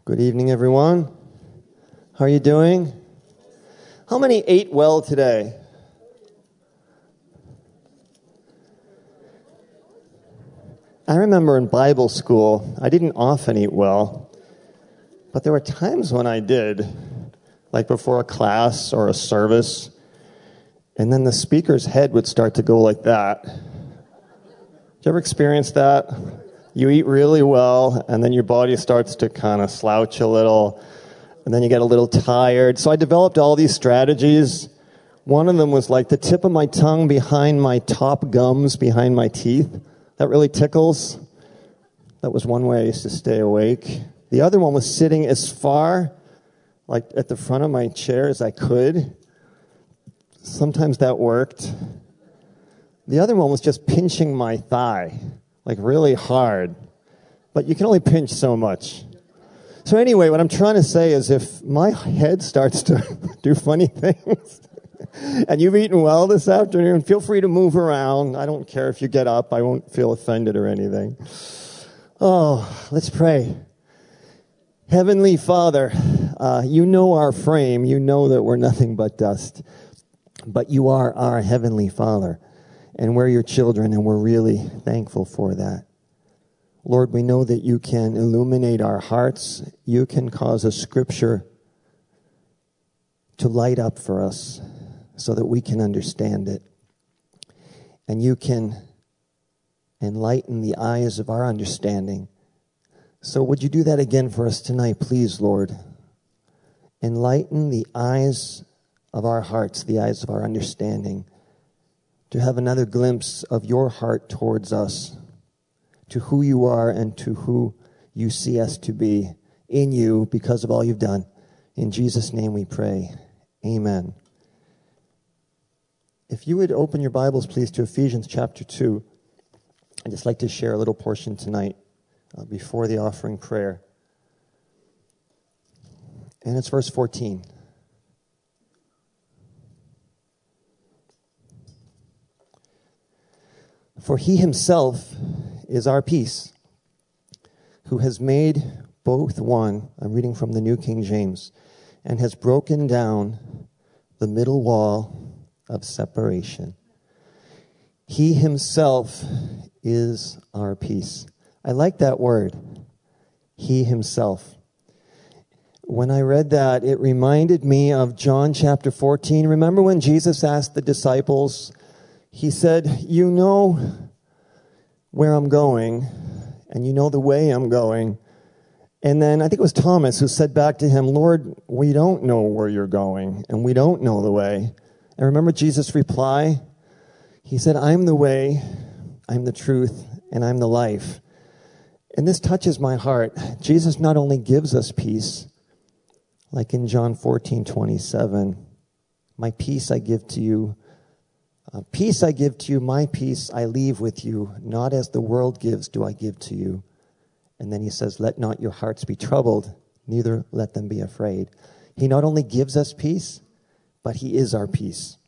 Good evening, everyone. How are you doing? How many ate well today? I remember in Bible school, I didn't often eat well, but there were times when I did, like before a class or a service, and then the speaker's head would start to go like that. Did you ever experience that? You eat really well, and then your body starts to kind of slouch a little, and then you get a little tired. So I developed all these strategies. One of them was like the tip of my tongue behind my top gums, behind my teeth. That really tickles. That was one way I used to stay awake. The other one was sitting as far, like at the front of my chair as I could. Sometimes that worked. The other one was just pinching my thigh, like really hard. But you can only pinch so much. So anyway, what I'm trying to say is if my head starts to do funny things, and you've eaten well this afternoon, feel free to move around. I don't care if you get up. I won't feel offended or anything. Oh, let's pray. Heavenly Father, you know our frame. You know that we're nothing but dust. But you are our Heavenly Father. And we're your children, and we're really thankful for that. Lord, we know that you can illuminate our hearts. You can cause a scripture to light up for us so that we can understand it. And you can enlighten the eyes of our understanding. So would you do that again for us tonight, please, Lord? Enlighten the eyes of our hearts, the eyes of our understanding, to have another glimpse of your heart towards us, to who you are and to who you see us to be in you because of all you've done. In Jesus' name we pray. Amen. If you would open your Bibles, please, to Ephesians chapter 2. I'd just like to share a little portion tonight before the offering prayer. And it's verse 14. For he himself is our peace, who has made both one, I'm reading from the New King James, and has broken down the middle wall of separation. He himself is our peace. I like that word, he himself. When I read that, it reminded me of John chapter 14. Remember when Jesus asked the disciples, he said, you know where I'm going, and you know the way I'm going. And then I think it was Thomas who said back to him, Lord, we don't know where you're going, and we don't know the way. And remember Jesus' reply? He said, I'm the way, I'm the truth, and I'm the life. And this touches my heart. Jesus not only gives us peace, like in John 14:27, my peace I give to you. Peace I give to you, my peace I leave with you. Not as the world gives do I give to you. And then he says, let not your hearts be troubled, neither let them be afraid. He not only gives us peace, but he is our peace.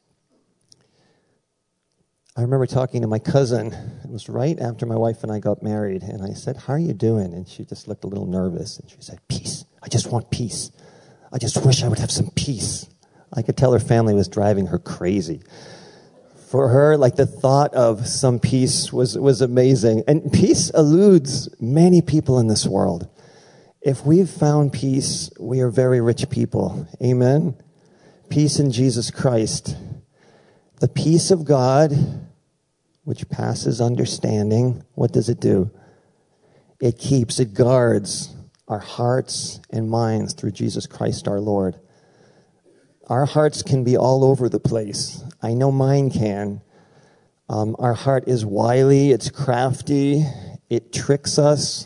I remember talking to my cousin. It was right after my wife and I got married. And I said, how are you doing? And she just looked a little nervous. And she said, peace. I just want peace. I just wish I would have some peace. I could tell her family was driving her crazy. For her, like the thought of some peace was amazing. And peace eludes many people in this world. If we've found peace, we are very rich people. Amen? Peace in Jesus Christ. The peace of God, which passes understanding, what does it do? It guards our hearts and minds through Jesus Christ our Lord. Our hearts can be all over the place. I know mine can. Our heart is wily, it's crafty, it tricks us.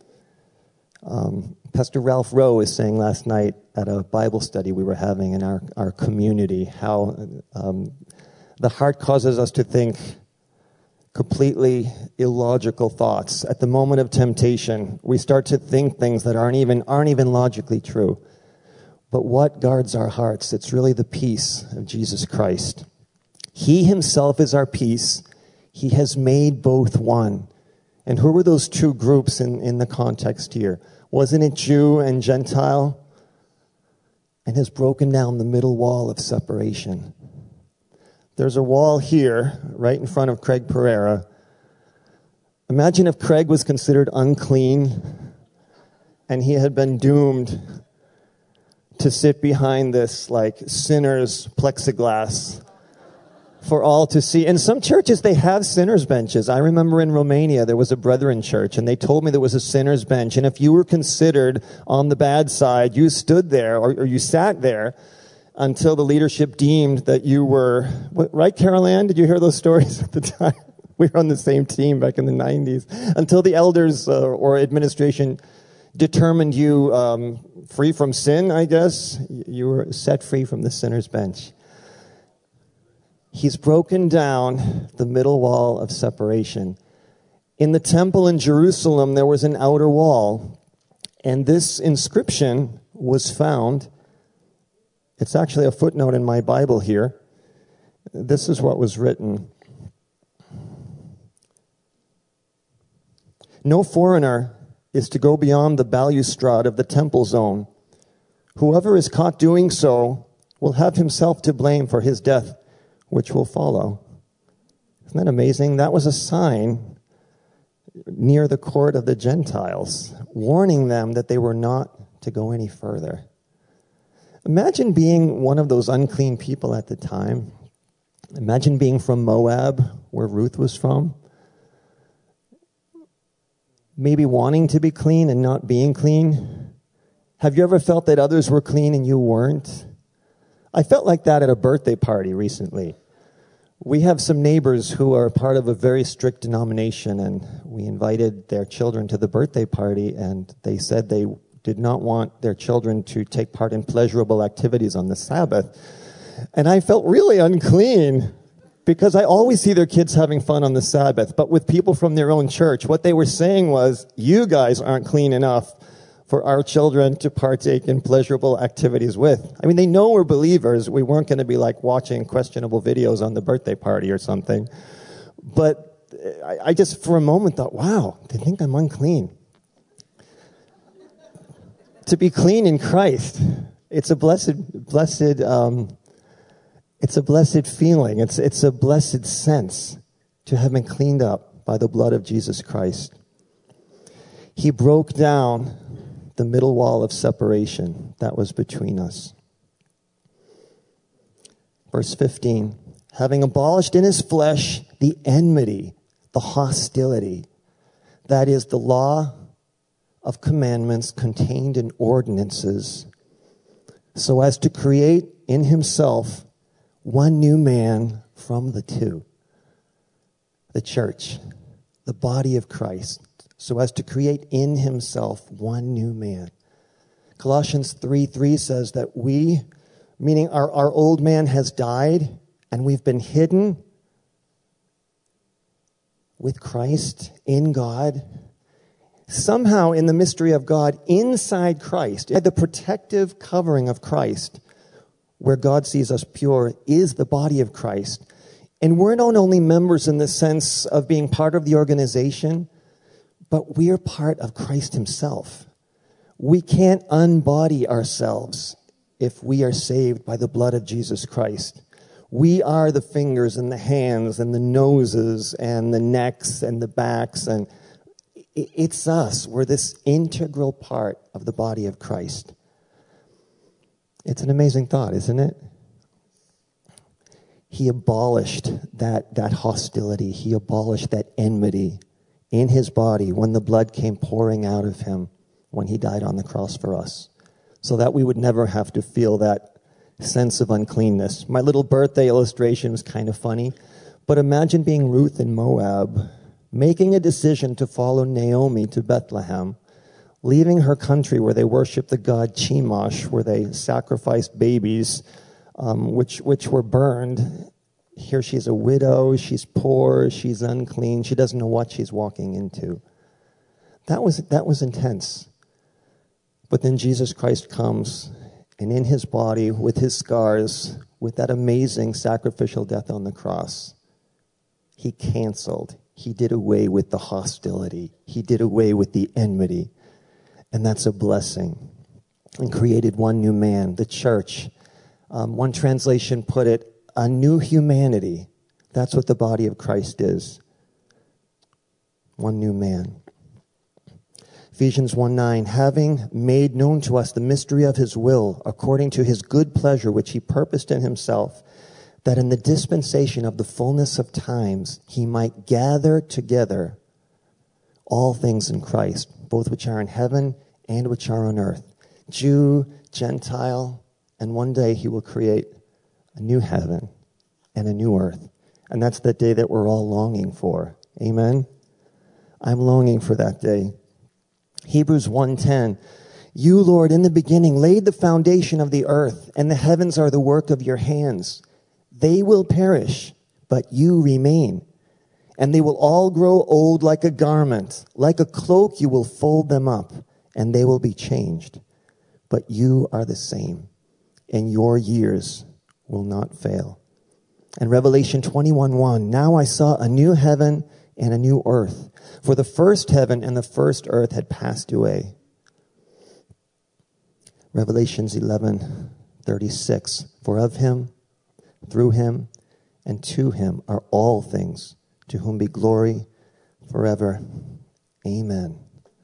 Pastor Ralph Rowe was saying last night at a Bible study we were having in our community how the heart causes us to think completely illogical thoughts. At the moment of temptation, we start to think things that aren't even logically true. But what guards our hearts? It's really the peace of Jesus Christ. He himself is our peace. He has made both one. And who were those two groups in the context here? Wasn't it Jew and Gentile? And has broken down the middle wall of separation. There's a wall here, right in front of Craig Pereira. Imagine if Craig was considered unclean and he had been doomed to sit behind this like sinner's plexiglass for all to see. In some churches, they have sinner's benches. I remember in Romania, there was a Brethren church, and they told me there was a sinner's bench. And if you were considered on the bad side, you stood there or you sat there until the leadership deemed that you were, right, Carol Ann? Did you hear those stories at the time? We were on the same team back in the 90s. Until the elders or administration determined you free from sin, I guess. You were set free from the sinner's bench. He's broken down the middle wall of separation. In the temple in Jerusalem, there was an outer wall. And this inscription was found. It's actually a footnote in my Bible here. This is what was written. No foreigner is to go beyond the balustrade of the temple zone. Whoever is caught doing so will have himself to blame for his death, which will follow. Isn't that amazing? That was a sign near the court of the Gentiles, warning them that they were not to go any further. Imagine being one of those unclean people at the time. Imagine being from Moab, where Ruth was from. Maybe wanting to be clean and not being clean. Have you ever felt that others were clean and you weren't? I felt like that at a birthday party recently. We have some neighbors who are part of a very strict denomination, and we invited their children to the birthday party, and they said they did not want their children to take part in pleasurable activities on the Sabbath. And I felt really unclean because I always see their kids having fun on the Sabbath, but with people from their own church. What they were saying was, you guys aren't clean enough for our children to partake in pleasurable activities with. I mean, they know we're believers. We weren't going to be like watching questionable videos on the birthday party or something. But I just, for a moment, thought, wow, they think I'm unclean. To be clean in Christ, it's a blessed feeling. It's a blessed sense to have been cleaned up by the blood of Jesus Christ. He broke down the middle wall of separation that was between us. Verse 15, having abolished in his flesh the enmity, the hostility, that is the law of commandments contained in ordinances, so as to create in himself one new man from the two, the church, the body of Christ, so as to create in himself one new man. Colossians 3:3 says that we, meaning our old man has died, and we've been hidden with Christ in God. Somehow in the mystery of God, inside Christ, the protective covering of Christ, where God sees us pure, is the body of Christ. And we're not only members in the sense of being part of the organization, but we are part of Christ himself. We can't unbody ourselves if we are saved by the blood of Jesus Christ. We are the fingers and the hands and the noses and the necks and the backs, and it's us. We're this integral part of the body of Christ. It's an amazing thought, isn't it? He abolished that hostility. He abolished that enmity in his body when the blood came pouring out of him when he died on the cross for us, so that we would never have to feel that sense of uncleanness. My little birthday illustration was kind of funny, but imagine being Ruth in Moab, making a decision to follow Naomi to Bethlehem, leaving her country where they worship the god Chemosh, where they sacrificed babies, which were burned. Here she's a widow, she's poor, she's unclean, she doesn't know what she's walking into. That was intense. But then Jesus Christ comes, and in his body, with his scars, with that amazing sacrificial death on the cross, he canceled, he did away with the hostility, he did away with the enmity. And that's a blessing. And created one new man, the church. One translation put it, a new humanity. That's what the body of Christ is. One new man. Ephesians 1:9, having made known to us the mystery of his will, according to his good pleasure, which he purposed in himself, that in the dispensation of the fullness of times he might gather together all things in Christ, both which are in heaven and which are on earth, Jew, Gentile, and one day he will create a new heaven and a new earth. And that's the day that we're all longing for. Amen? I'm longing for that day. Hebrews 1:10, you, Lord, in the beginning laid the foundation of the earth, and the heavens are the work of your hands. They will perish, but you remain. And they will all grow old like a garment. Like a cloak you will fold them up, and they will be changed. But you are the same, and your years will not fail. And Revelation 21:1, now I saw a new heaven and a new earth, for the first heaven and the first earth had passed away. Revelations 11:36, for of him, through him, and to him are all things, to whom be glory forever. Amen.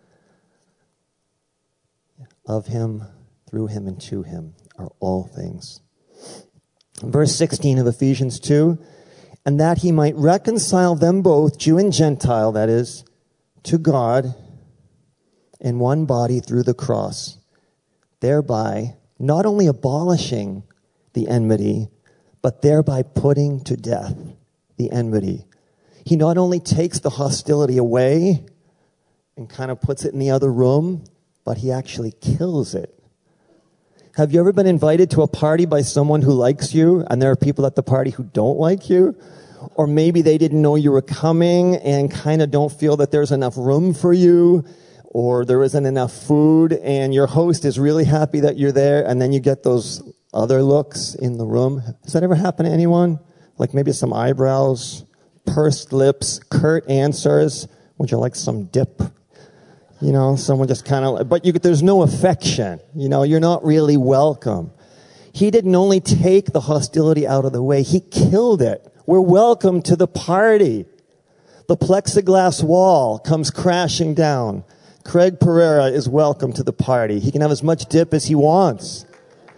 Of him, through him, and to him are all things. Verse 16 of Ephesians 2, and that he might reconcile them both, Jew and Gentile, that is, to God in one body through the cross, thereby not only abolishing the enmity, but thereby putting to death the enmity. He not only takes the hostility away and kind of puts it in the other room, but he actually kills it. Have you ever been invited to a party by someone who likes you, and there are people at the party who don't like you? Or maybe they didn't know you were coming and kind of don't feel that there's enough room for you, or there isn't enough food, and your host is really happy that you're there, and then you get those other looks in the room. Has that ever happened to anyone? Like maybe some eyebrows, pursed lips, curt answers. Would you like some dip? You know, someone just kind of, but there's no affection. You know, you're not really welcome. He didn't only take the hostility out of the way, he killed it. We're welcome to the party. The plexiglass wall comes crashing down. Craig Pereira is welcome to the party. He can have as much dip as he wants.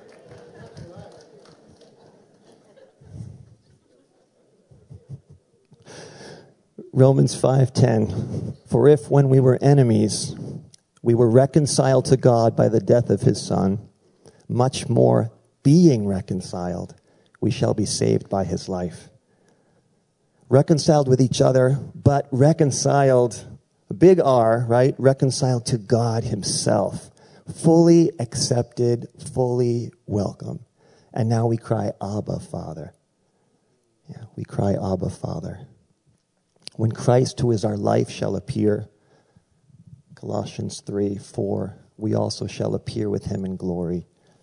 Romans 5:10, for if when we were enemies, we were reconciled to God by the death of his Son, much more being reconciled, we shall be saved by his life. Reconciled with each other, but reconciled, a big R, right? Reconciled to God himself. Fully accepted, fully welcome. And now we cry, Abba, Father. Yeah, we cry, Abba, Father. When Christ, who is our life, shall appear, Colossians 3:4, we also shall appear with him in glory.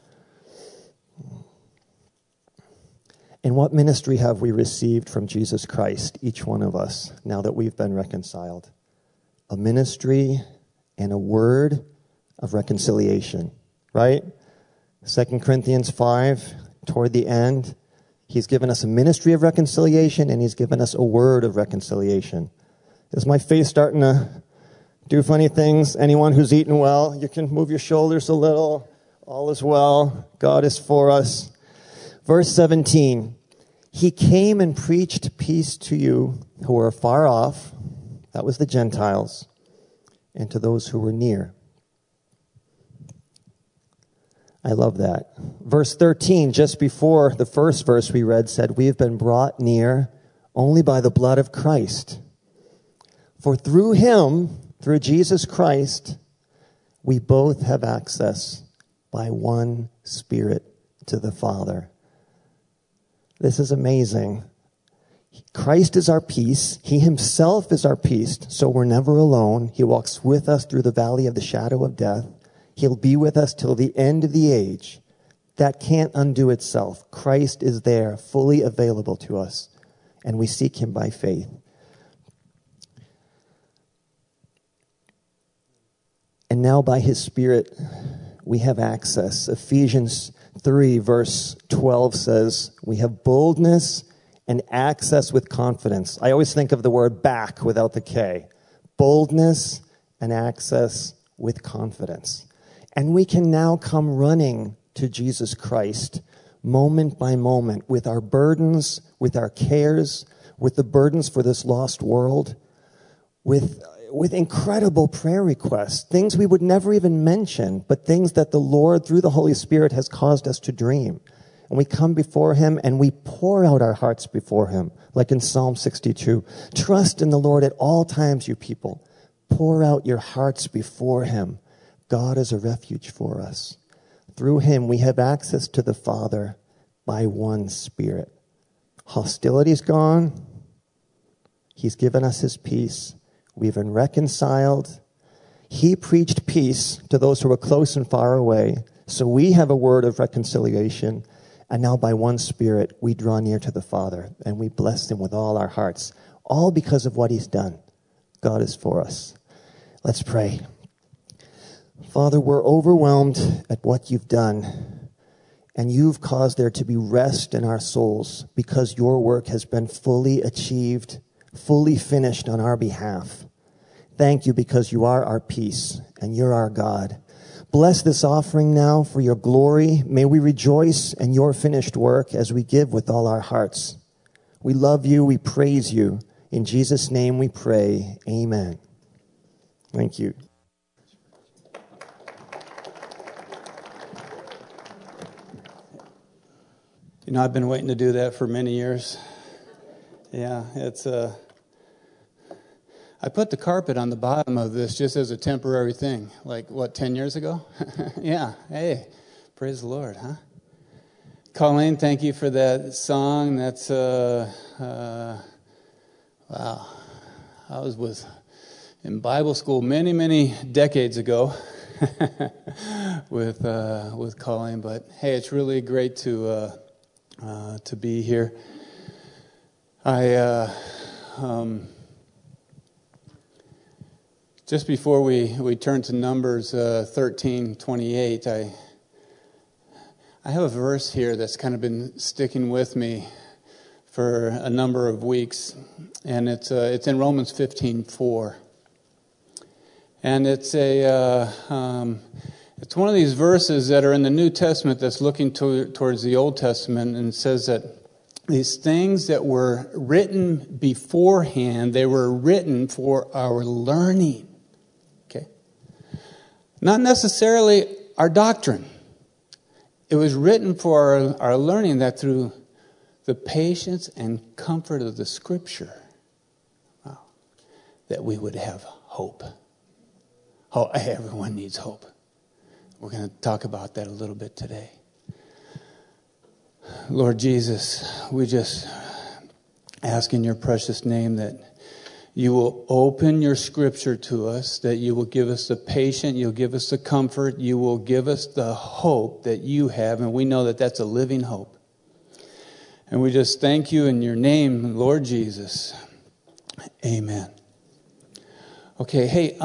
And what ministry have we received from Jesus Christ, each one of us, now that we've been reconciled? A ministry and a word of reconciliation, right? 2 Corinthians 5, toward the end, he's given us a ministry of reconciliation, and he's given us a word of reconciliation. Is my face starting to do funny things? Anyone who's eaten well, you can move your shoulders a little. All is well. God is for us. Verse 17, he came and preached peace to you who were far off, that was the Gentiles, and to those who were near. I love that. Verse 13, just before the first verse we read, said, we have been brought near only by the blood of Christ. For through him, through Jesus Christ, we both have access by one Spirit to the Father. This is amazing. Christ is our peace. He himself is our peace, so we're never alone. He walks with us through the valley of the shadow of death. He'll be with us till the end of the age. That can't undo itself. Christ is there, fully available to us, and we seek him by faith. And now by his Spirit, we have access. Ephesians 3 verse 12 says, we have boldness and access with confidence. I always think of the word back without the K. Boldness and access with confidence. And we can now come running to Jesus Christ moment by moment with our burdens, with our cares, with the burdens for this lost world, with incredible prayer requests, things we would never even mention, but things that the Lord, through the Holy Spirit, has caused us to dream. And we come before him and we pour out our hearts before him, like in Psalm 62. Trust in the Lord at all times, you people. Pour out your hearts before him. God is a refuge for us. Through him, we have access to the Father by one Spirit. Hostility's gone. He's given us his peace. We've been reconciled. He preached peace to those who were close and far away. So we have a word of reconciliation. And now by one Spirit, we draw near to the Father. And we bless him with all our hearts. All because of what he's done. God is for us. Let's pray. Father, we're overwhelmed at what you've done. And you've caused there to be rest in our souls because your work has been fully achieved, fully finished on our behalf. Thank you because you are our peace and you're our God. Bless this offering now for your glory. May we rejoice in your finished work as we give with all our hearts. We love you. We praise you. In Jesus' name we pray. Amen. Thank you. You know, I've been waiting to do that for many years. Yeah, it's I put the carpet on the bottom of this just as a temporary thing. Like, 10 years ago? Yeah, hey, praise the Lord, huh? Colleen, thank you for that song. That's, wow. I was in Bible school many decades ago with Colleen. But, hey, it's really great to be here. Just before we turn to Numbers 13:28, I have a verse here that's kind of been sticking with me for a number of weeks, and it's in Romans 15:4, and it's one of these verses that are in the New Testament that's looking towards the Old Testament, and it says that these things that were written beforehand, they were written for our learning. Okay? Not necessarily our doctrine. It was written for our learning, that through the patience and comfort of the Scripture, that we would have hope. Oh, everyone needs hope. We're going to talk about that a little bit today. Lord Jesus, we just ask in your precious name that you will open your Scripture to us, that you will give us the patience, you'll give us the comfort, you will give us the hope that you have, and we know that that's a living hope. And we just thank you in your name, Lord Jesus. Amen. Okay, hey,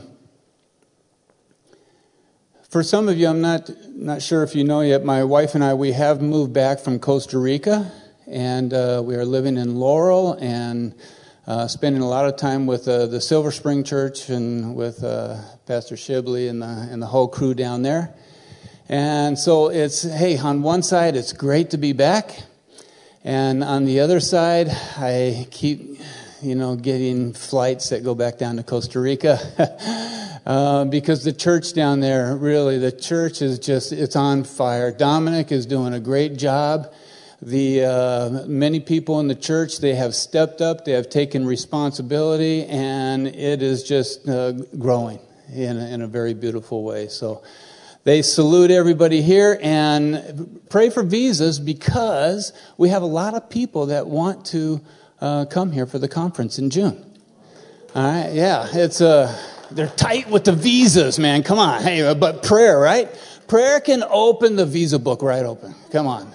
for some of you, I'm not sure if you know yet, my wife and I, we have moved back from Costa Rica, and we are living in Laurel and spending a lot of time with the Silver Spring Church and with Pastor Shibley and the whole crew down there. And so it's, hey, on one side, it's great to be back. And on the other side, I keep, getting flights that go back down to Costa Rica. Because the church down there, really, the church is just, it's on fire. Dominic is doing a great job. The many people in the church, they have stepped up, they have taken responsibility, and it is just growing in a very beautiful way. So they salute everybody here and pray for visas, because we have a lot of people that want to come here for the conference in June. All right, yeah, it's they're tight with the visas, man. Come on, hey, but prayer, right? Prayer can open the visa book right open. Come on.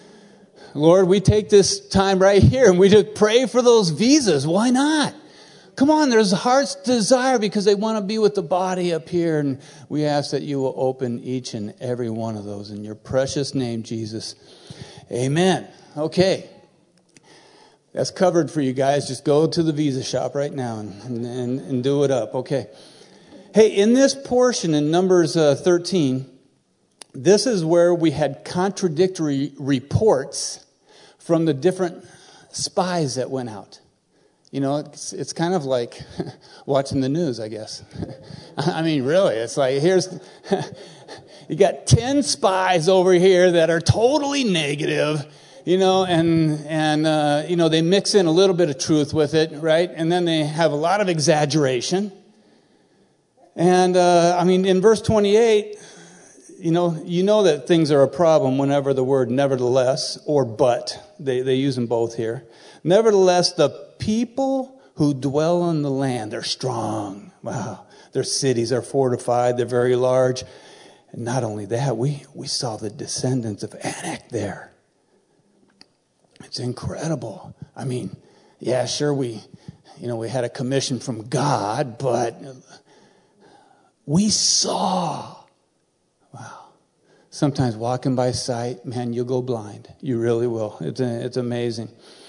Lord, we take this time right here and we just pray for those visas. Why not? come on, there's heart's desire because they want to be with the body up here. And we ask that you will open each and every one of those in your precious name, Jesus. Amen. Okay. That's covered for you guys. Just go to the Visa shop right now and do it up. Okay. Hey, in this portion in Numbers 13, this is where we had contradictory reports from the different spies that went out. You know, it's kind of like watching the news, I guess. I mean, really, it's like you got 10 spies over here that are totally negative. You know, and you know, they mix in a little bit of truth with it, right? And then they have a lot of exaggeration. And, I mean, in verse 28, you know that things are a problem whenever the word nevertheless or but, they use them both here. Nevertheless, the people who dwell in the land, they're strong. Wow. Their cities are fortified. They're very large. And not only that, we saw the descendants of Anak there. It's incredible. I mean, yeah, sure, we had a commission from God, but we saw. Wow. Sometimes walking by sight, man, you'll go blind. You really will. It's amazing.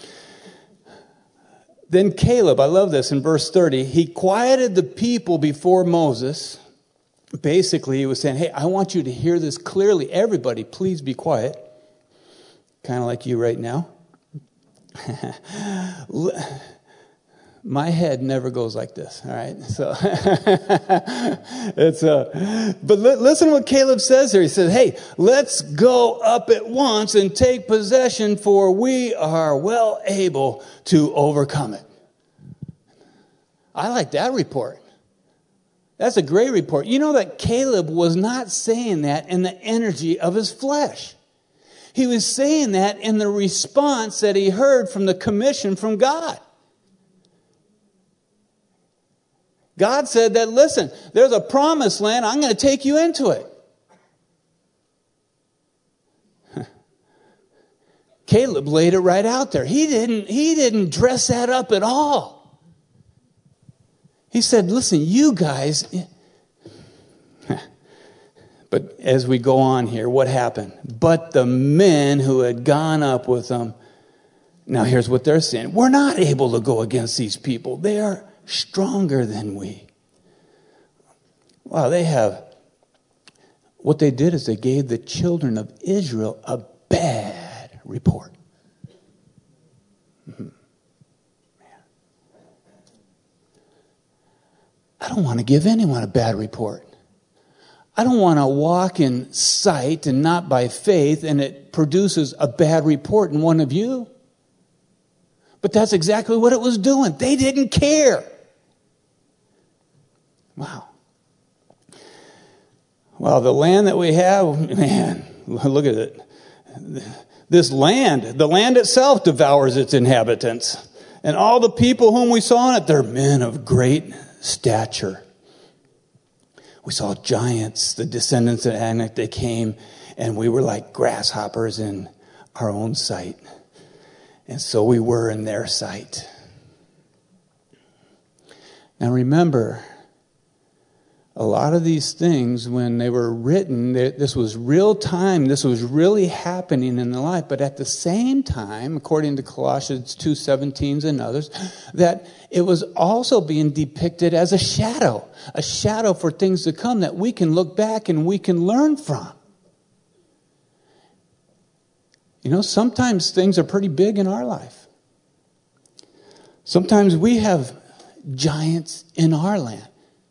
Then Caleb, I love this, in verse 30, he quieted the people before Moses. Basically, he was saying, hey, I want you to hear this clearly. Everybody, please be quiet. Kind of like you right now. My head never goes like this, all right? So but listen what Caleb says here. He says, hey, let's go up at once and take possession, for we are well able to overcome it. I like that report. That's a great report. You know that Caleb was not saying that in the energy of his flesh. He was saying that in the response that he heard from the commission from God. God said that, listen, there's a promised land. I'm going to take you into it. Caleb laid it right out there. He didn't dress that up at all. He said, listen, you guys... But as we go on here, what happened? But the men who had gone up with them, now here's what they're saying. We're not able to go against these people. They are stronger than we. Wow, what they did is they gave the children of Israel a bad report. Mm-hmm. I don't want to give anyone a bad report. I don't want to walk in sight and not by faith, and it produces a bad report in one of you. But that's exactly what it was doing. They didn't care. Wow. Well, the land that we have, man, look at it. This land, the land itself devours its inhabitants. And all the people whom we saw in it, they're men of great stature. We saw giants, the descendants of Anak. They came, and we were like grasshoppers in our own sight. And so we were in their sight. Now remember, a lot of these things, when they were written, this was real time. This was really happening in their life. But at the same time, according to Colossians 2:17 and others, that it was also being depicted as a shadow for things to come that we can look back and we can learn from. You know, sometimes things are pretty big in our life. Sometimes we have giants in our land.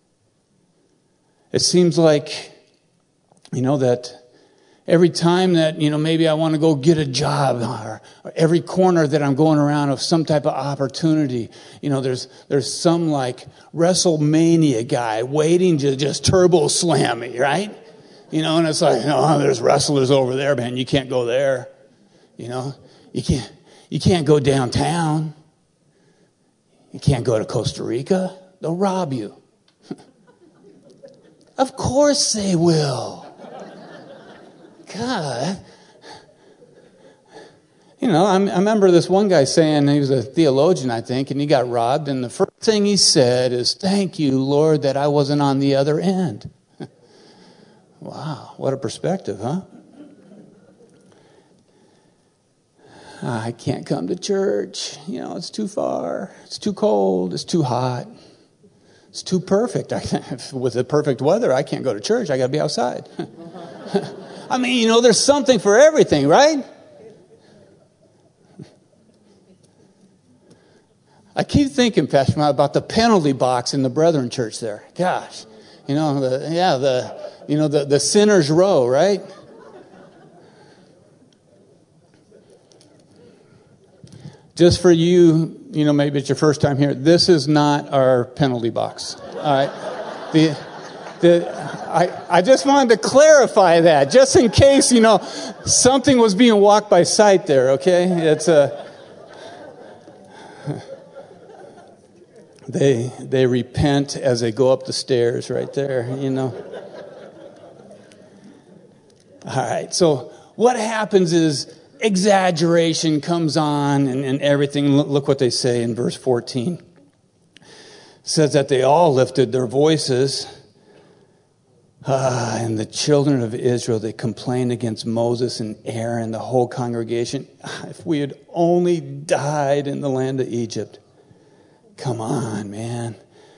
It seems like, you know, that every time that, you know, maybe I want to go get a job, or every corner that I'm going around of some type of opportunity, you know, there's some like WrestleMania guy waiting to just turbo slam me, right? You know, and it's like, oh, there's wrestlers over there, man. You can't go there. You know, you can't go downtown. You can't go to Costa Rica. They'll rob you. Of course they will. God. I remember this one guy saying, he was a theologian, I think, and he got robbed. And the first thing he said is, "Thank you, Lord, that I wasn't on the other end." Wow, what a perspective, huh? I can't come to church. It's too far. It's too cold. It's too hot. It's too perfect. With the perfect weather, I can't go to church. I got to be outside. I mean, there's something for everything, right? I keep thinking, Pastor Matt, about the penalty box in the Brethren Church there. Gosh, the sinner's row, right? Just for you, maybe it's your first time here. This is not our penalty box. All right. I just wanted to clarify that, just in case, something was being walked by sight there. Okay, it's they repent as they go up the stairs, right there. All right. So what happens is, exaggeration comes on and everything. Look what they say in verse 14. It says that they all lifted their voices. And the children of Israel, they complained against Moses and Aaron, the whole congregation. If we had only died in the land of Egypt. Come on, man.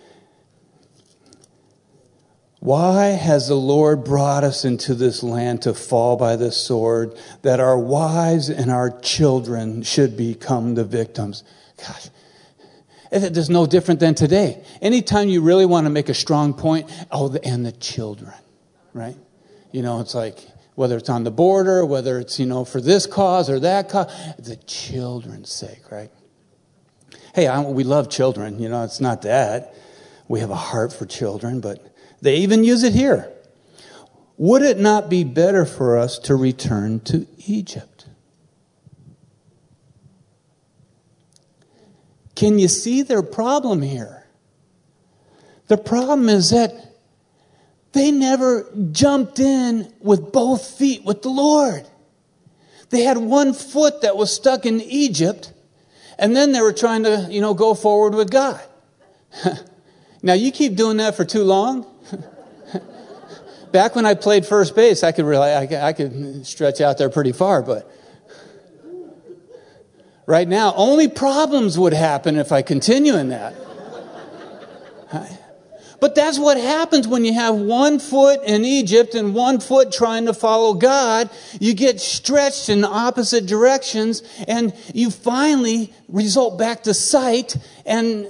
Why has the Lord brought us into this land to fall by the sword, that our wives and our children should become the victims? Gosh, it's no different than today. Anytime you really want to make a strong point, and the children, right? It's like, whether it's on the border, whether it's, for this cause or that cause, the children's sake, right? Hey, we love children, it's not that. We have a heart for children, but they even use it here. Would it not be better for us to return to Egypt? Can you see their problem here? The problem is that they never jumped in with both feet with the Lord. They had one foot that was stuck in Egypt, and then they were trying to, go forward with God. Now, you keep doing that for too long. Back when I played first base, I could stretch out there pretty far, but right now, only problems would happen if I continue in that. But that's what happens when you have one foot in Egypt and one foot trying to follow God. You get stretched in opposite directions, and you finally result back to sight, and,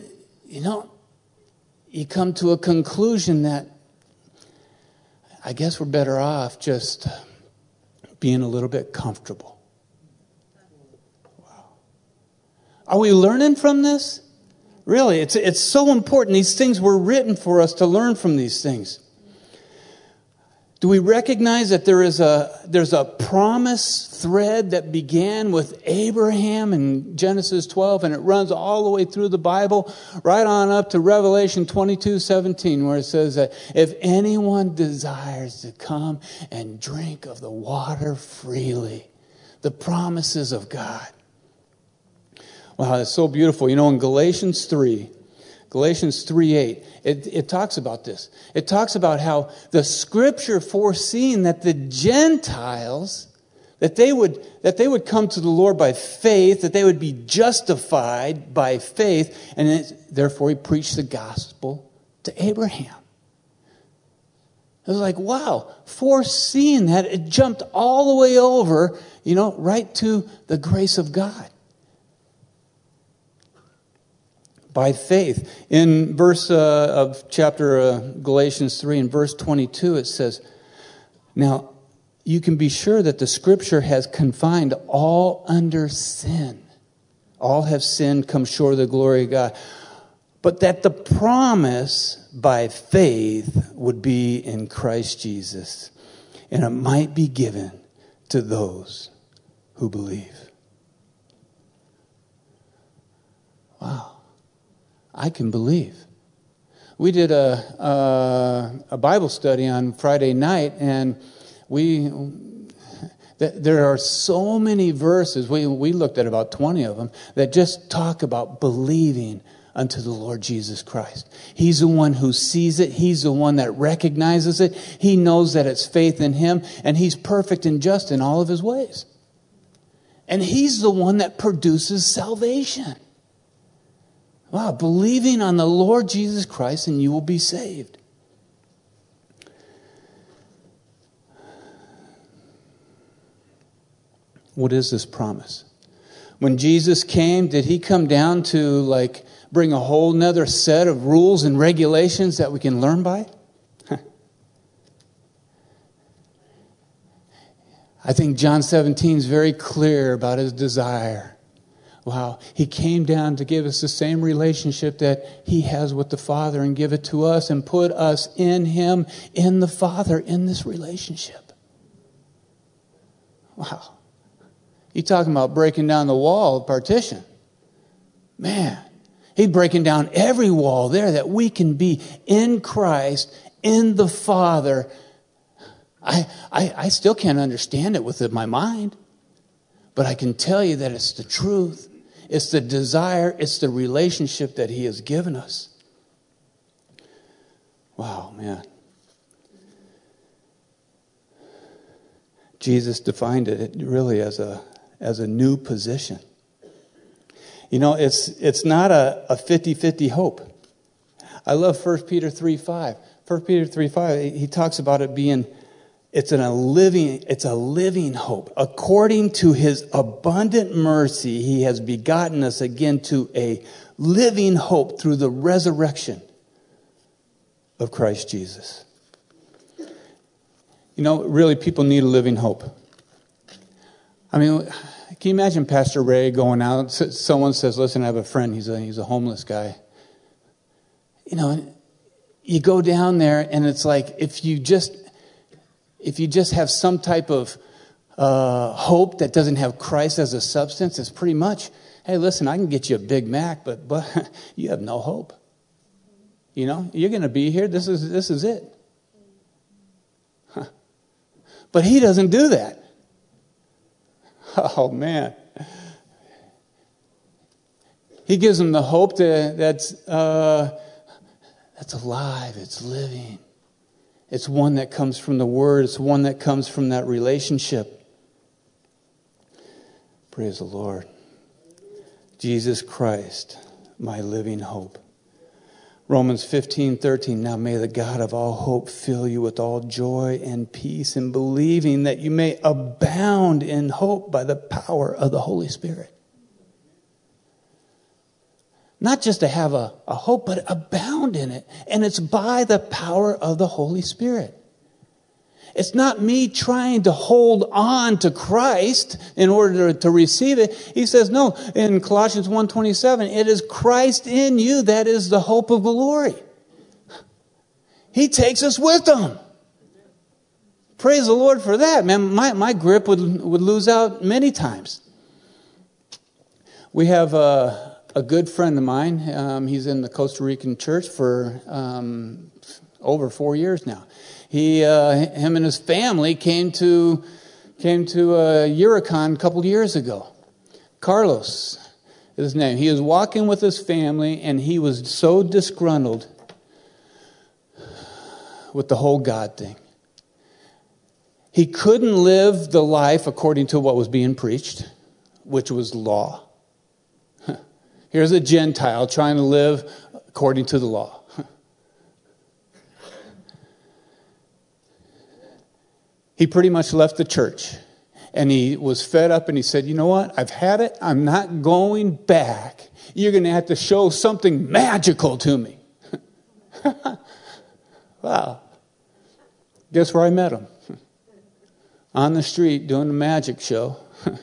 you come to a conclusion that I guess we're better off just being a little bit comfortable. Wow. Are we learning from this? Really, it's so important. These things were written for us to learn from these things. Do we recognize that there's a promise thread that began with Abraham in Genesis 12, and it runs all the way through the Bible, right on up to Revelation 22:17, where it says that if anyone desires to come and drink of the water freely, the promises of God. Wow, that's so beautiful. In Galatians 3:8, it talks about this. It talks about how the Scripture foreseen that the Gentiles, that they would come to the Lord by faith, that they would be justified by faith, and therefore He preached the gospel to Abraham. It was like, wow, foreseeing that, it jumped all the way over, right to the grace of God. By faith. In verse of chapter Galatians 3 and verse 22, it says, now you can be sure that the Scripture has confined all under sin. All have sinned, come short of the glory of God. But that the promise by faith would be in Christ Jesus, and it might be given to those who believe. Wow. I can believe. We did a Bible study on Friday night, and There are so many verses, we looked at about 20 of them, that just talk about believing unto the Lord Jesus Christ. He's the one who sees it. He's the one that recognizes it. He knows that it's faith in him, and he's perfect and just in all of his ways. And he's the one that produces salvation. Wow, believing on the Lord Jesus Christ and you will be saved. What is this promise? When Jesus came, did he come down to bring a whole nother set of rules and regulations that we can learn by? I think John 17 is very clear about his desire. Wow, he came down to give us the same relationship that he has with the Father and give it to us and put us in him, in the Father, in this relationship. Wow. You're talking about breaking down the wall of partition. Man, he's breaking down every wall there that we can be in Christ, in the Father. I still can't understand it with my mind, but I can tell you that it's the truth. It's the desire. It's the relationship that he has given us. Wow, man. Jesus defined it really as a new position. You know, it's not a 50-50 hope. I love 1 Peter 3:5. 1 Peter 3:5, he talks about it being, it's a living hope. According to his abundant mercy, he has begotten us again to a living hope through the resurrection of Christ Jesus. You know, really, people need a living hope. I mean, can you imagine Pastor Ray going out? Someone says, listen, I have a friend. He's a homeless guy. You know, you go down there and it's like, if you just have some type of hope that doesn't have Christ as a substance, it's pretty much, hey, listen, I can get you a Big Mac, but you have no hope. You know, you're going to be here. This is it. Huh. But he doesn't do that. Oh, man. He gives them the hope that's alive. It's living. It's one that comes from the Word. It's one that comes from that relationship. Praise the Lord. Jesus Christ, my living hope. Romans 15:13. Now may the God of all hope fill you with all joy and peace in believing, that you may abound in hope by the power of the Holy Spirit. Not just to have a hope, but abound in it. And it's by the power of the Holy Spirit. It's not me trying to hold on to Christ in order to receive it. He says, no, in Colossians 1:27, it is Christ in you that is the hope of glory. He takes us with him. Praise the Lord for that. Man, my grip would lose out many times. We have a good friend of mine. He's in the Costa Rican church for over 4 years now. Him and his family came to Yuricon a couple of years ago. Carlos is his name. He was walking with his family, and he was so disgruntled with the whole God thing. He couldn't live the life according to what was being preached, which was law. Here's a Gentile trying to live according to the law. He pretty much left the church, and he was fed up, and he said, you know what? I've had it. I'm not going back. You're going to have to show something magical to me. Wow. Guess where I met him? On the street doing a magic show.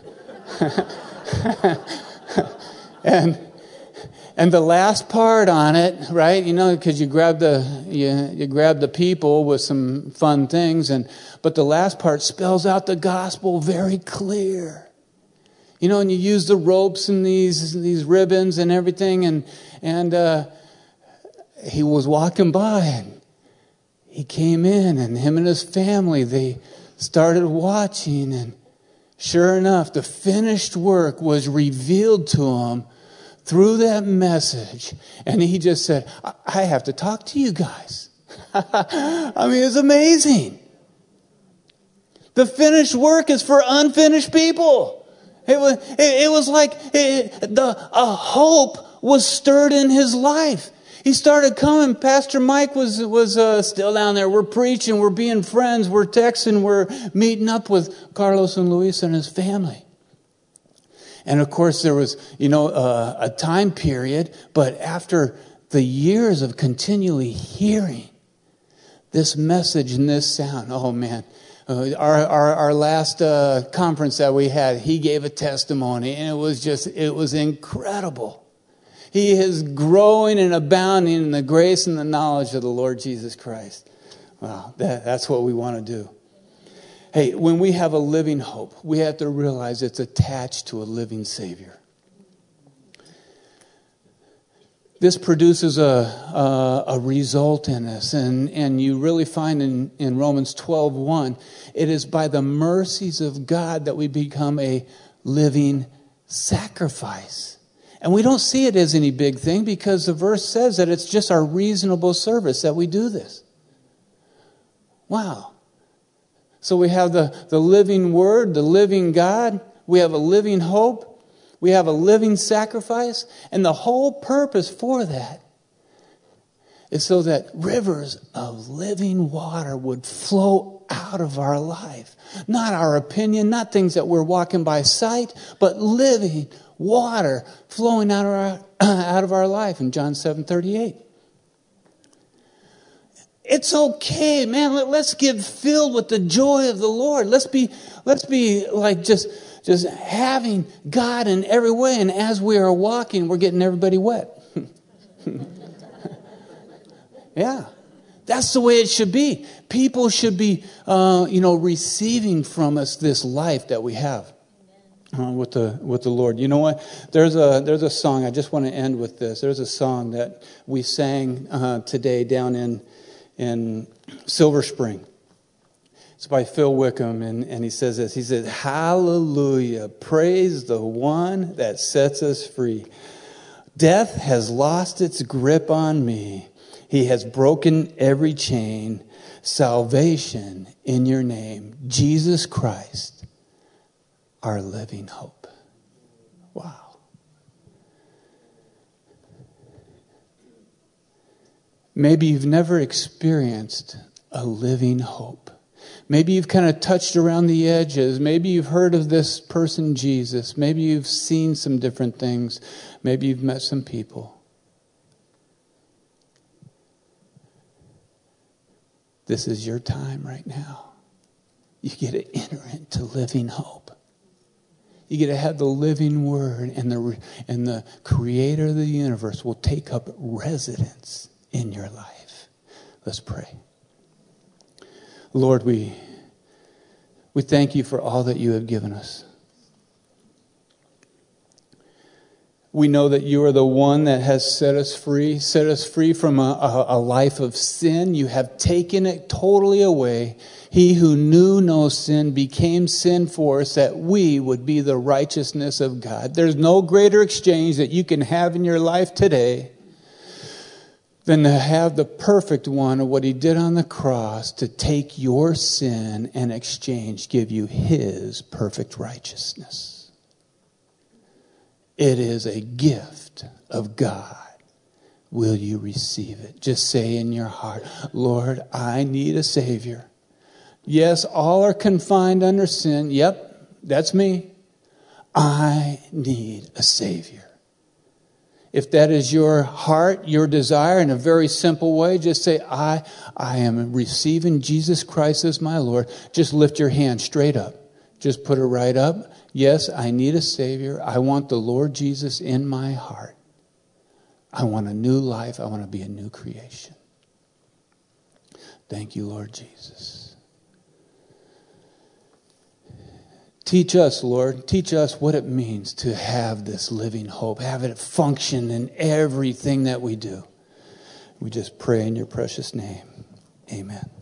And the last part on it, right? You know, because you grab the people with some fun things, but the last part spells out the gospel very clear. You know, and you use the ropes and these ribbons and everything, and he was walking by, and he came in, and him and his family, they started watching, Sure enough, the finished work was revealed to him through that message. And he just said, I have to talk to you guys. I mean, it's amazing. The finished work is for unfinished people. It was like a hope was stirred in his life. He started coming. Pastor Mike was still down there. We're preaching. We're being friends. We're texting. We're meeting up with Carlos and Luis and his family. And of course, there was, a time period. But after the years of continually hearing this message and this sound, oh man, our last conference that we had, he gave a testimony, and it was incredible. He is growing and abounding in the grace and the knowledge of the Lord Jesus Christ. Wow, that's what we want to do. Hey, when we have a living hope, we have to realize it's attached to a living Savior. This produces a result in us. And you really find in Romans 12:1, it is by the mercies of God that we become a living sacrifice. And we don't see it as any big thing because the verse says that it's just our reasonable service that we do this. Wow. So we have the living Word, the living God. We have a living hope. We have a living sacrifice. And the whole purpose for that is so that rivers of living water would flow out of our life. Not our opinion, not things that we're walking by sight, but living water flowing out of our life in John 7:38. It's okay, man. Let's get filled with the joy of the Lord. Let's be like just having God in every way. And as we are walking, we're getting everybody wet. Yeah, that's the way it should be. People should be, receiving from us this life that we have. With the Lord. You know what? There's a song. I just want to end with this. There's a song that we sang today down in Silver Spring. It's by Phil Wickham, and he says this. He says, "Hallelujah, praise the one that sets us free. Death has lost its grip on me. He has broken every chain. Salvation in your name, Jesus Christ, our living hope." Wow. Maybe you've never experienced a living hope. Maybe you've kind of touched around the edges. Maybe you've heard of this person, Jesus. Maybe you've seen some different things. Maybe you've met some people. This is your time right now. You get to enter into living hope. You get to have the living Word, and the Creator of the universe will take up residence in your life. Let's pray. Lord, we thank you for all that you have given us. We know that you are the one that has set us free from a life of sin. You have taken it totally away. He who knew no sin became sin for us that we would be the righteousness of God. There's no greater exchange that you can have in your life today than to have the perfect one of what he did on the cross to take your sin and exchange, give you his perfect righteousness. It is a gift of God. Will you receive it? Just say in your heart, Lord, I need a Savior. Yes, all are confined under sin. Yep, that's me. I need a Savior. If that is your heart, your desire, in a very simple way, just say, I am receiving Jesus Christ as my Lord. Just lift your hand straight up. Just put it right up. Yes, I need a Savior. I want the Lord Jesus in my heart. I want a new life. I want to be a new creation. Thank you, Lord Jesus. Teach us, Lord. Teach us what it means to have this living hope. Have it function in everything that we do. We just pray in your precious name. Amen.